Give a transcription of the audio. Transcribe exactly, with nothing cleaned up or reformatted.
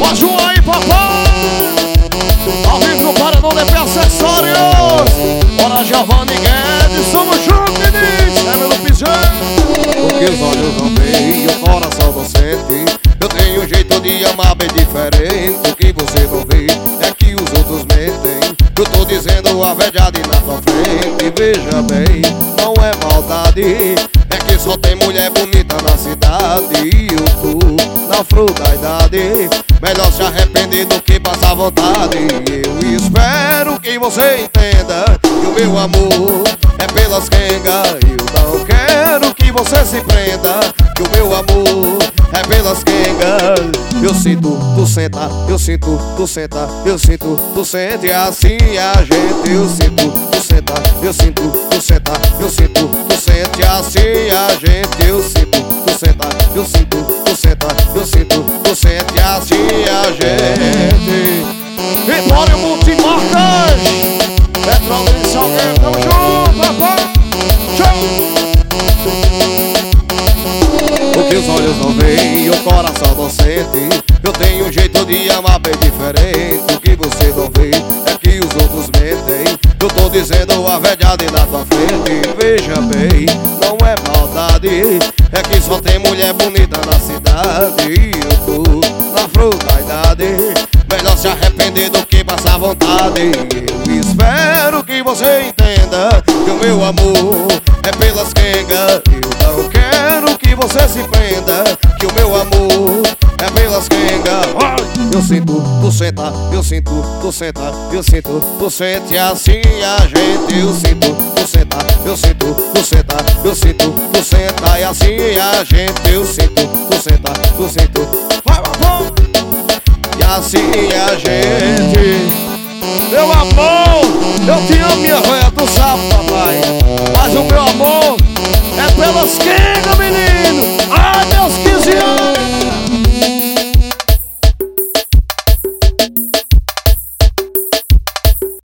Mais um aí, papai. Ao vivo no Paranão de Acessórios. Bora, Giovanni Guedes, somos juntos, Denise. É meu piseiro. O que os olhos não veem e o coração não sente. Eu tenho um jeito de amar bem diferente. O que você não vê é que os outros mentem. Eu tô dizendo a verdade na tua frente. Veja bem, não é maldade, é que só tem mulher bonita na cidade. E eu tô na flor da idade. Melhor se arrepender do que passar vontade. Eu espero que você entenda que o meu amor é pelas quengas. Eu não quero que você se prenda, que o meu amor é pelas quengas. Eu sinto, tu senta, eu sinto, tu senta, eu sinto, tu sente assim a gente. Eu sinto, tu senta, eu sinto, tu senta, eu sinto, tu sente assim a gente. Eu sinto, tu senta, eu sinto, tu senta, eu sinto, tu sente assim a gente. Vitória Multimarcas, Petrópolis, Salgueiro, tamo junto, papai. O que os olhos não veem e o coração não sente. Eu tenho um jeito de amar bem diferente. O que você não vê é que os outros mentem. Eu tô dizendo a verdade na tua frente. Veja bem, não é maldade, é que só tem mulher bonita na cidade. E eu tô na flor da idade. Melhor se arrepender do que passar vontade. Eu espero que você entenda que o meu amor é pelas quengas. Eu não quero que você se prenda, que o meu amor é pelas quengas. Eu sinto, tu senta, eu sinto, tu senta, eu sinto, tu sente assim a gente. Eu sinto, tu senta, eu sinto, tu senta, eu sinto, tu senta e assim a gente. Eu sinto, tu senta, tu sinto, vai, vai, e assim a gente. Meu amor, eu te amo, minha velha, tu sabe, papai. Mas o meu amor é pelas quengas.